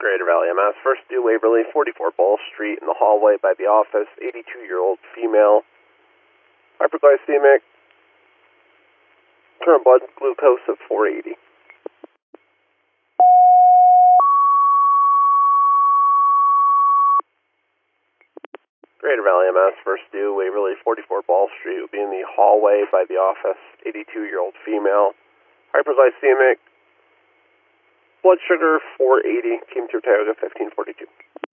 Greater Valley MS, first due Waverly, 44 Ball Street, in the hallway by the office, 82-year-old female, hyperglycemic, current blood glucose of 480. Greater Valley MS, first due Waverly, 44 Ball Street, will be in the hallway by the office, 82-year-old female, hyperglycemic, blood sugar 480, came through Tioga 1542.